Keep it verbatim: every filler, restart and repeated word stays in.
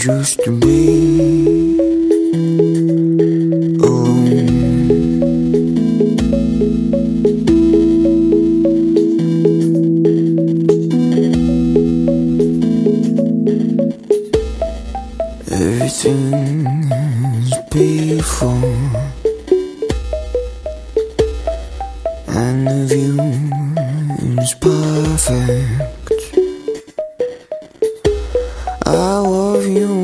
Used to be alone. Everything's paid for, and the view is perfect. I love you.